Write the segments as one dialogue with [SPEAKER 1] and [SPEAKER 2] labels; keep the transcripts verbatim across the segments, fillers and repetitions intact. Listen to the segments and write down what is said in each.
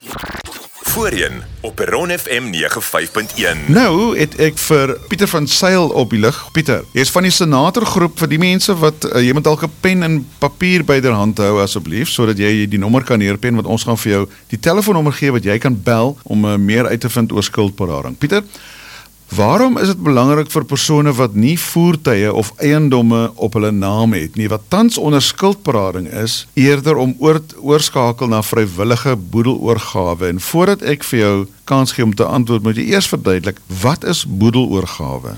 [SPEAKER 1] Voorheen op Peron F M nege vyf punt een.
[SPEAKER 2] Nou het ek vir Pieter van Sail op die lig. Pieter, jy is van die senatorgroep. Vir die mense wat, uh, jy moet dalk 'n pen en papier byderhand hou asseblief, sodat jy die nommer kan neerpen, want ons gaan vir jou die telefoonnommer gee wat jy kan bel om uh, meer uit te vind oor skuldberading. Pieter, waarom is dit belangrik vir persone wat nie voertuie of eiendomme op hulle naam het nie, wat tans onder skuldberading is, eerder om oor, oorskakel na vrywillige boedeloorgawe? En voordat ek vir jou kans gee om te antwoord, moet jy eers verduidelik, wat is boedeloorgawe?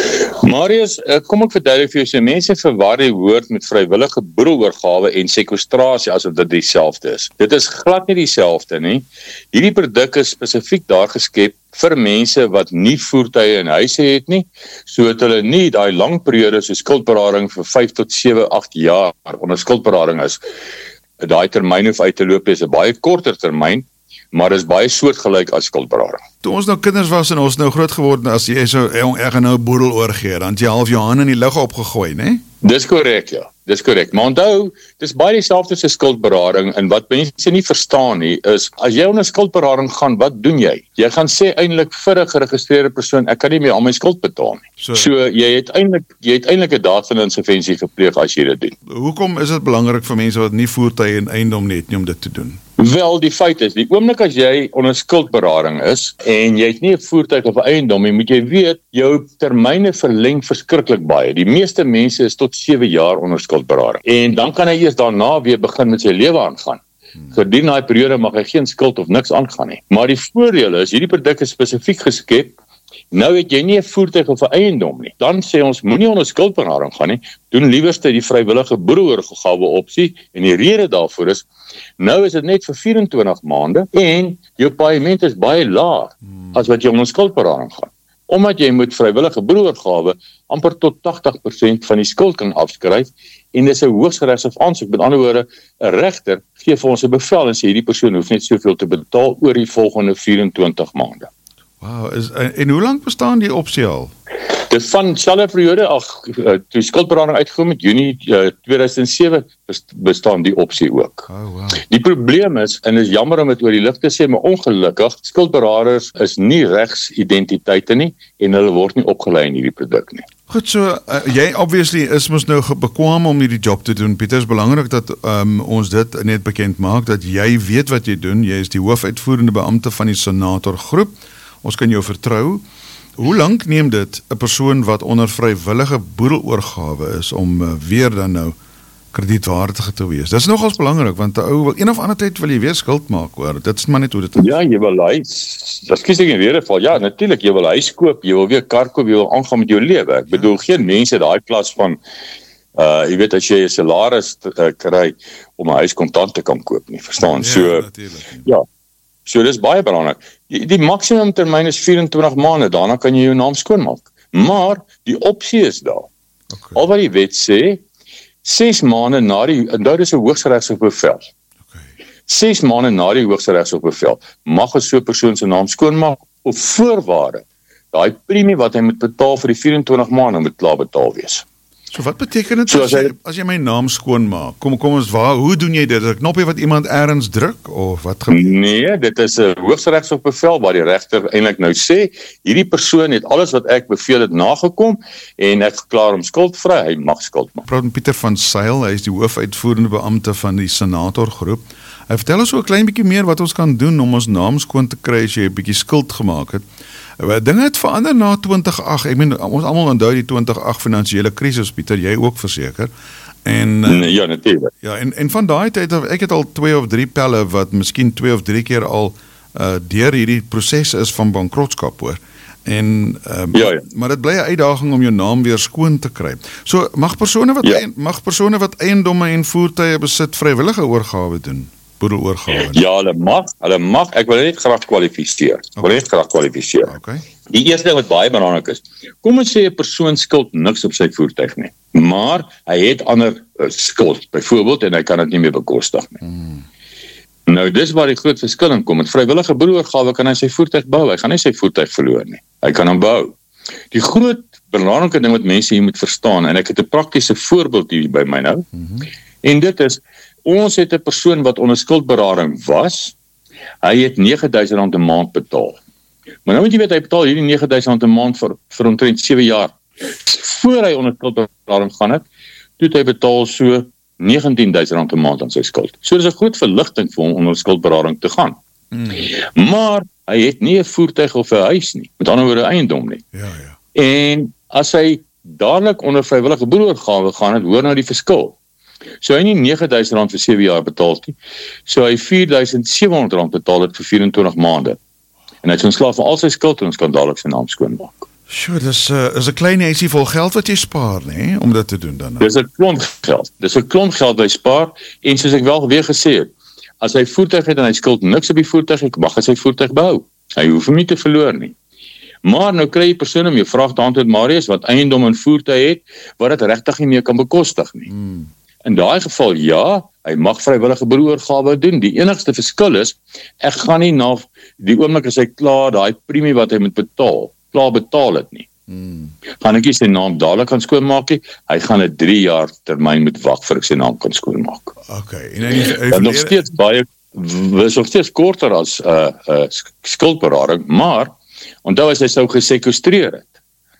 [SPEAKER 3] Marius, kom ek verduidelik vir jou, so mense verwar die woord met vrywillige boedeloorgawe en sekwestrasie asof dit dieselfde is. Dit is glad nie dieselfde nie. Hierdie produk is spesifiek daar geskep vir mense wat nie voertuie en huise het nie, sodat hulle nie daai lang periode so skuldberading vir vyf tot sewe, agt jaar onder skuldberading is. Daai termyn hoef uit te loop, is 'n baie korter termyn, maar is baie soortgelyk as skuldberading.
[SPEAKER 2] Toe ons nou kinders was en ons nou groot geword, as jy so ek gaan nou 'n boedel oorgee, dan het jy half jou hande in die lug opgegooi, né?
[SPEAKER 3] Dis korrek, ja. Dis korrek. Maar onthou, dis baie dieselfde as skuldberading, en wat mense nie verstaan nie, is, as jy onder skuldberading gaan, wat doen jy? Jy gaan sê eintlik vir 'n geregistreerde persoon, ek kan nie meer al my skuld betaal nie. So, so jy het eintlik jy het eintlik 'n daad van insolventie gepleeg as jy dit doen.
[SPEAKER 2] Hoekom is dit belangrik vir mense wat nie voertuie en eiendom het nie om dit te doen?
[SPEAKER 3] Wel, die feit is, die oomblik as jy onder skuldberading is, en jy het nie 'n voertuig of 'n eiendom nie, moet jy weet, jou termyne verleng verskriklik baie. Die meeste mense is tot sewe jaar onder skuldberading. En dan kan hy eers daarna weer begin met sy lewe aangaan. Hmm. Gedurende daai periode mag hy geen skuld of niks aangaan nie. Maar die voordeel is, hierdie produk is spesifiek geskep. Nou het jy nie 'n voertuig of 'n eiendom nie. Dan sê ons, moenie onder skuldberading gaan nie. Doen liewerste die vrywillige boedeloorgawe opsie, en die rede daarvoor is, nou is dit net vir vyf en twintig maande en jou paaiement is baie laag hmm. as wat jy onder skuldberading gaan. Omdat jy moet vrywillige boedeloorgawe amper tot tagtig persent van die skuld kan afskryf, en dis 'n Hooggeregshof aansoek. Met ander woorde, 'n regter gee vir ons 'n bevel en sê hierdie persoon hoef net soveel te betaal oor die volgende vyf en twintig maande.
[SPEAKER 2] Wow, is, en, en hoe lank bestaan die opsie al?
[SPEAKER 3] Dit van selfe periode, ag, toe skuldberading uitgekom het, Junie uh, tweeduisend sewe, bestaan die opsie ook.
[SPEAKER 2] Oh, wow.
[SPEAKER 3] Die probleem is, en is jammer om dit oor die lig te sê, maar ongelukkig, skuldberaders is nie regsidentiteite nie, en hulle word nie opgelei in hierdie produk nie.
[SPEAKER 2] Goed, so, uh, jy obviously is mos nou bekwam om hierdie job te doen, Pieter. Is belangrik dat um, ons dit net bekend maak, dat jy weet wat jy doen. Jy is die hoofuitvoerende beampte van die senatorgroep. Ons kan jou vertrou. Hoe lank neem dit 'n persoon wat onder vrywillige boedeloorgawe is om uh, weer dan nou kredietwaardig te wees? Dit is nogals belangrik, want 'n ou wil een of ander tyd wil jy weer skuld maak, hoor. Dit is maar net hoe dit is.
[SPEAKER 3] Ja, jy wil huis. Ekskuus ek in weer val. Ja, natuurlik, jy wil huis koop, jy wil weer kar koop, jy wil aangaan met jou lewe. Ek bedoel, geen mense daai klas van uh jy weet, as jy 'n salaris uh, kry om 'n huis kontant te kan koop nie, verstaan?
[SPEAKER 2] Ja,
[SPEAKER 3] so
[SPEAKER 2] natuurlijk.
[SPEAKER 3] Ja. So dis baie belangrik. Die, die maksimum termyn is vyf en twintig maande, daarna kan jy jou naam skoonmaak. Maar die opsie is daar.
[SPEAKER 2] Okay.
[SPEAKER 3] Al wat die wet sê, ses maande na die, en dit is 'n Hooggeregshof bevel.
[SPEAKER 2] Okay.
[SPEAKER 3] Ses maande na die Hooggeregshof bevel, mag 'n so persoon se naam skoonmaak op voorwaarde. Daai premie wat hy moet betaal vir die vyf en twintig maande moet klaar betaal wees.
[SPEAKER 2] So wat beteken dit
[SPEAKER 3] so
[SPEAKER 2] as, jy, as jy my naam skoonmaak? Kom kom ons waar, hoe doen jy dit? 'n knoppie wat iemand ergens druk of wat gebeur?
[SPEAKER 3] Nee, dit is 'n Hooggeregshof bevel waar die regter eintlik nou sê, hierdie persoon het alles wat ek beveel het nagekom en ek verklaar hom skuldvry, hy mag skuld maak.
[SPEAKER 2] Praat met Pieter van Sail, hy is die hoofuitvoerende beampte van die senatorgroep. Hy vertel ons so 'n klein bietjie meer wat ons kan doen om ons naam skoon te kry as jy 'n bietjie skuld gemaak het. Dinge het verander na twintig agt. Ek meen, ons almal onthou die twintig agt finansiële krisis, Pieter, jy ook verseker. En
[SPEAKER 3] nee, ja, natuurlik.
[SPEAKER 2] Ja, en en van daai tyd af, ek het al twee of drie pelle wat miskien twee of drie keer al uh, deur hierdie proses is van bankrotskap, hoor. En um,
[SPEAKER 3] ja, ja.
[SPEAKER 2] maar dit bly 'n uitdaging om jou naam weer skoon te kry. So mag persone wat
[SPEAKER 3] ja.
[SPEAKER 2] ein, mag persone wat eiendomme en voertuie besit vrywillige oorgawe doen? Boedeloorgawe.
[SPEAKER 3] Ja, hulle mag, hulle mag, ek wil net graag kwalifiseer. Ek
[SPEAKER 2] okay.
[SPEAKER 3] wil net graag kwalifiseer.
[SPEAKER 2] Okay.
[SPEAKER 3] Die eerste ding wat baie belangrik is, kom ons sê 'n persoon skuld niks op sy voertuig nie, maar hy het ander uh, skuld, byvoorbeeld, en hy kan dit nie meer bekostig nie. Hmm. Nou, dis waar die groot verskil in kom. Met vrywillige boedeloorgawe kan hy sy voertuig bou, hy gaan nie sy voertuig verloor nie. Hy kan hom bou. Die groot belangrike ding wat mense hier moet verstaan, en ek het 'n praktiese voorbeeld hier by my nou, hmm. en dit is, ons het 'n persoon wat onder skuldberading was. Hy het nege duisend rand 'n maand betaal. Maar nou moet jy weet, hy betaal hierdie nege duisend rand 'n maand vir, vir omtrent sewe jaar. Voor hy onder skuldberading gaan het, toe het hy betaal so negentien duisend rand 'n maand aan sy skuld. So dis 'n groot verligting vir hom onder skuldberading te gaan. Hmm. Maar hy het nie 'n voertuig of 'n huis nie, met ander woorde eiendom nie.
[SPEAKER 2] Ja, ja.
[SPEAKER 3] En as hy dadelik onder vrywillige boedeloorgawe gaan het, hoor nou die verskil. So hy nie nege duisend rand vir sewe jaar betaal nie, so hy vier duisend sewe honderd rand betaal het vir vyf-en-twintig maande. En hy het ontslaaf van al sy skuld en ons kan dadelik sy naam skoonmaak.
[SPEAKER 2] Sure, dis uh, is 'n klein huisie vol geld wat jy spaar, nê, om dit te doen dan.
[SPEAKER 3] Dis 'n klomp geld. Dis 'n klomp geld wat hy spaar en soos ek wel weer gesê het, as hy voertuig het en hy skuld niks op die voertuig, ek mag hy sy voertuig behou. Hy hoef hom nie te verloor nie. Maar nou kry jy persone om jou vraag te antwoord, Marius, wat eiendom en voertuig het, wat dit regtig nie meer kan bekostig nie. Hmm. In daai geval, ja, hy mag vrywillige boedeloorgawe doen. Die enigste verskil is, ek gaan nie na die oomblik as hy klaar daai premie wat hy moet betaal, klaar betaal het nie. Hmm. Gaan ek nie sy naam dadelik kan skoonmaak nie, hy gaan 'n drie jaar termyn moet wag vir ek sy naam kan skoonmaak.
[SPEAKER 2] Okay, en hy, hy, hy
[SPEAKER 3] en nog steeds baie, is nog steeds korter as uh, uh, skuldberading, maar onthou as hy sou gesekwestreer het,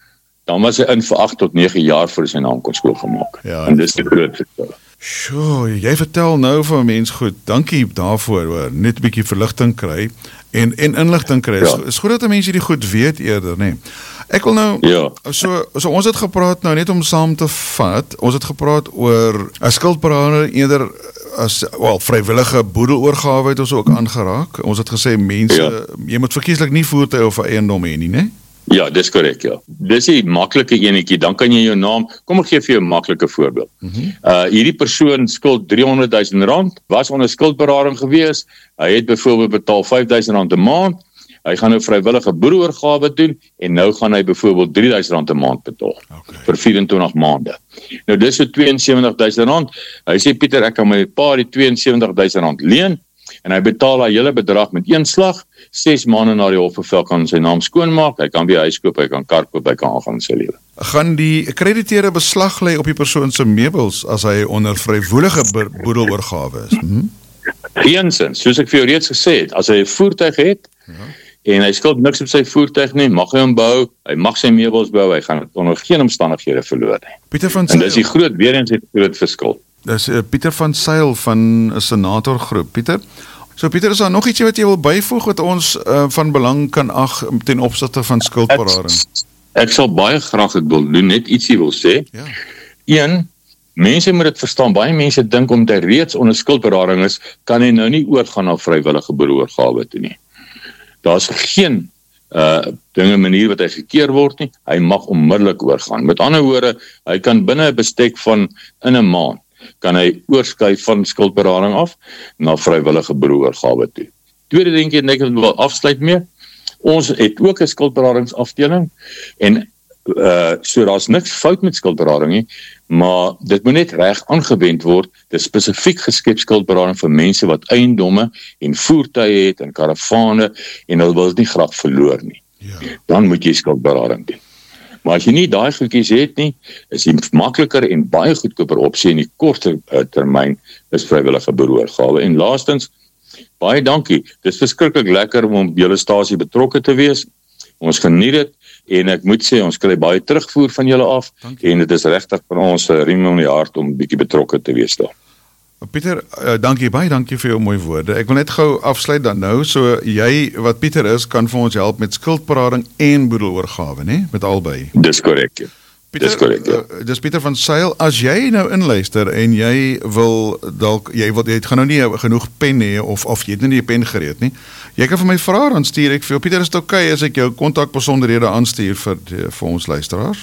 [SPEAKER 3] dan was hy in vir agt tot nege jaar voor sy naam kon skoongemaak. Ja, en dis die groot verskil.
[SPEAKER 2] Sjoe, jy vertel nou vir 'n mens goed. Dankie daarvoor, hoor. Net 'n bietjie verligting kry en en inligting kry. Ja. Is goed dat mense die goed weet eerder, nê. Nee. Ek wil nou ja. so so ons het gepraat nou net om saam te vat. Ons het gepraat oor 'n skuldberader eerder as wel vrywillige boedeloorgawe het ons ook aangeraak. Ons het gesê mense, ja. jy moet verkieslik nie voertuie of eiendom hê nie, né?
[SPEAKER 3] Ja, dis korrek, ja. Dis 'n maklike enetjie, dan kan jy jou naam, kom ek gee vir jou 'n maklike voorbeeld. Mm-hmm. Uh hierdie persoon skuld driehonderd duisend rand, was onder skuldberading gewees. Hy het byvoorbeeld betaal vyf duisend rand 'n maand. Hy gaan nou vrywillige boedeloorgawe doen en nou gaan hy byvoorbeeld drie duisend rand 'n maand betaal okay. vir vyf-en-twintig maande. Nou dis so twee en sewentig duisend rand. Hy sê Pieter, ek kan my pa die twee en sewentig duisend rand leen en hy betaal daai hele bedrag met een slag. ses maande na die hofbevel kan sy naam skoonmaak. Hy kan weer huis koop, hy kan kar koop, hy kan aangaan in sy lewe.
[SPEAKER 2] Gaan die krediteure beslag lê op die persoon se meubels as hy onder vrywillige boedeloorgawe is? Hmm?
[SPEAKER 3] Geensins, soos ek vir jou reeds gesê het, as hy 'n voertuig het ja. en hy skuld niks op sy voertuig nie, mag hy hom bou, hy mag sy meubels bou, hy gaan onder geen omstandighede verloor nie.
[SPEAKER 2] Pieter van
[SPEAKER 3] Sail. En dis die groot weer eens die groot verskil.
[SPEAKER 2] Dis uh, Pieter van Sail van 'n senatorgroep. Pieter, so Pieter, is daar nog ietsie wat jy wil byvoeg wat ons uh, van belang kan ag ten opsigte van skuldberading?
[SPEAKER 3] Ek, ek sal baie graag dit wil doen, net ietsie wil sê. Ja. Een, mense moet dit verstaan, baie mense dink omdat hy reeds onder skuldberading is, kan hy nou nie oorgaan na vrywillige boedeloorgawe toe nie. Daar's geen uh dinge manier wat hy gekeer word nie, hy mag onmiddellik oorgaan. Met ander woorde, hy kan binne 'n bestek van in 'n maand kan hy oorskuif van skuldberading af na vrywillige boedeloorgawe toe. Tweede dingetjie net ek wil afsluit mee. Ons het ook 'n skuldberadingsafdeling en uh so daar's niks fout met skuldberading nie, maar dit moet net reg aangewend word. Dit is spesifiek geskep skuldberading vir mense wat eiendomme en voertuie het en karavane en hulle wil dit nie graag verloor nie. Ja. Dan moet jy skuldberading doen. Maar as jy nie daai goedjies het nie, is dit makliker en baie goedkoper opsie in die korter uh, termyn is vrywillige boedeloorgawe. En laastens, baie dankie. Dit is verskriklik lekker om op julle stasie betrokke te wees. Ons geniet dit en ek moet sê ons kry baie terugvoer van julle af dankie. En dit is regtig van ons uh, riem om die hart om 'n bietjie betrokke te wees daar.
[SPEAKER 2] Pieter, uh, dankie baie, dankie vir jou mooi woorde. Ek wil net gou afsluit dan nou, so jy wat Pieter is, kan vir ons help met skuldberading en boedeloorgawe, né? Met albei.
[SPEAKER 3] Dis korrek. Ja.
[SPEAKER 2] Pieter, dis korrek. Ja. Uh, dis Pieter van Sail. As jy nou inluister en jy wil dalk jy wil jy gaan nou nie genoeg pen hê of of jy het nie 'n pen gereed nie. Jy kan vir my vra dan stuur ek vir jou. Pieter, is dit oukei as ek jou kontakbesonderhede aanstuur vir die, vir ons luisteraars?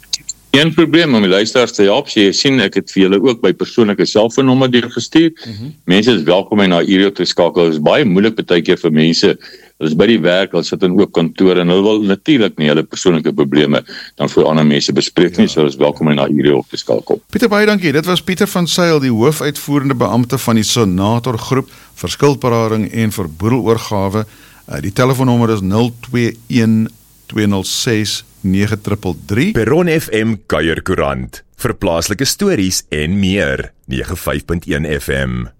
[SPEAKER 3] Geen probleem om die luisteraars te help. Jy sien ek het vir julle ook by persoonlike selfoonnommer deurgestuur. Mm-hmm. Mense is welkom om na Iro te skakel. Dit is baie moeilik baie keer vir mense. Hulle is by die werk, hulle sit in ook kantore en hulle wil natuurlik nie hulle persoonlike probleme dan vir ander mense bespreek nie. Ja. So hulle is welkom om na Iro te skakel.
[SPEAKER 2] Pieter, baie dankie. Dit was Pieter van Sail, die hoofuitvoerende beampte van die senatorgroep vir skuldberading en vir boedeloorgawe. Uh, die telefoonnommer is nul twee een twee nul ses nege drie drie.
[SPEAKER 1] Perron F M Kuierkoerant vir plaaslike stories en meer. nege vyf punt een F M.